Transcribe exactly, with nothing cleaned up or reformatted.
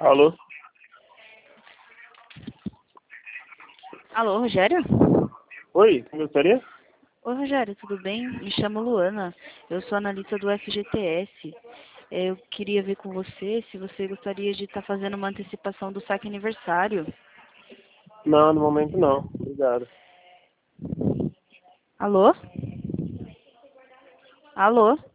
Alô? Alô, Rogério? Oi, quem gostaria? Oi, Rogério, tudo bem? Me chamo Luana, eu sou analista do F G T S. Eu queria ver com você se você gostaria de estar fazendo uma antecipação do saque aniversário. Não, no momento não. Obrigado. Alô? Alô?